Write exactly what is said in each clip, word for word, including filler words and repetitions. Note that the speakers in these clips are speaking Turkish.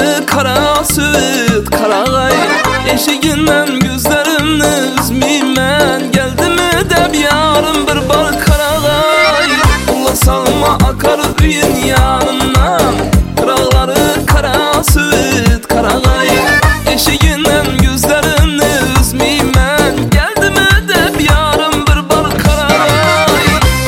Kıraqları kara süt karagay, eşiginden gözlerimni üzmeymen. Geldimi deb yarım bir bar karagay, ulla salma akar üyün yanından. Kıraqları kara süt karagay, eşiginden gözlerimni üzmeymen. Geldimi deb yarım bir bar karagay.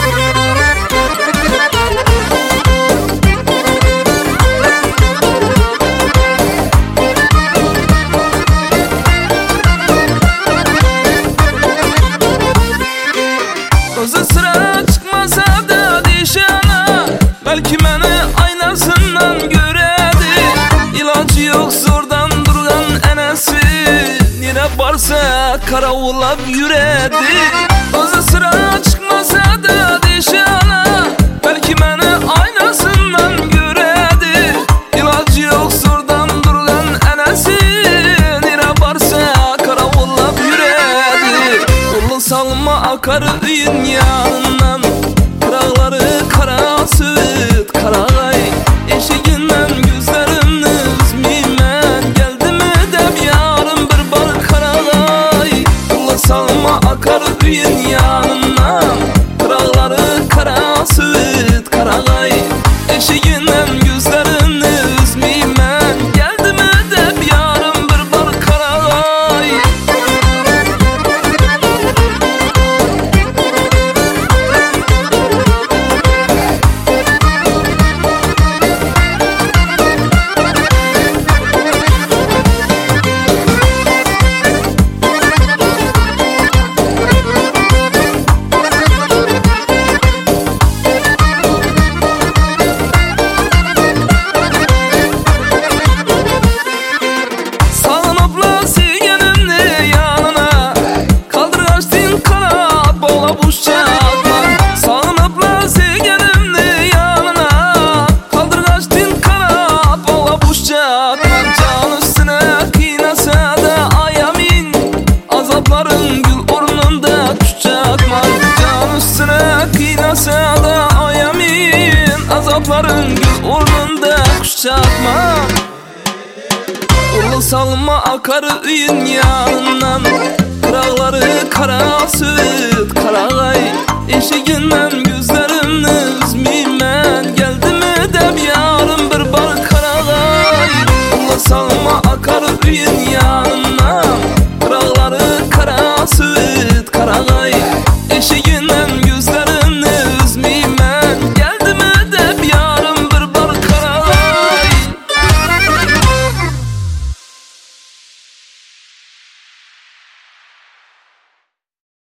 Özü sıra çıkmasa da dişana, belki beni aynasından göredi. İlacı yok zordan durgan enesi, nire barsa karavullab yüredi. Özü sıra çıkmasa da dişana, belki beni aynasından göredi. İlacı yok zordan durgan enesi, nire barsa karavullab yüredi. Ulla salma akar üyün yanından. Kıraqları kara süt karagay, eşiginden gözlerimni üzmeymen. Geldimi deb yarım bir bar karagay, ulla salma akar üyün yanından. Kıraqları kara süt karagay, eşiginden gözlerimni üzmeymen. Geldimi deb yarım bir bar karagay. Salınıpla sevgenimni yanına, kaldırgaçtın kanat boğlap uçacakman. Salınıpla sevgenimni yanına, kaldırgaçtın kanat boğlap uçacakman. Can üstüne kıynasa da ayamin, azapların gül ornunda düşecekman. Can üstüne kıynasa da ayamin, azapların gül ornunda düşecekman. Ulla salma akar üyün yanından. Kıraqları kara süt karagay, eşigin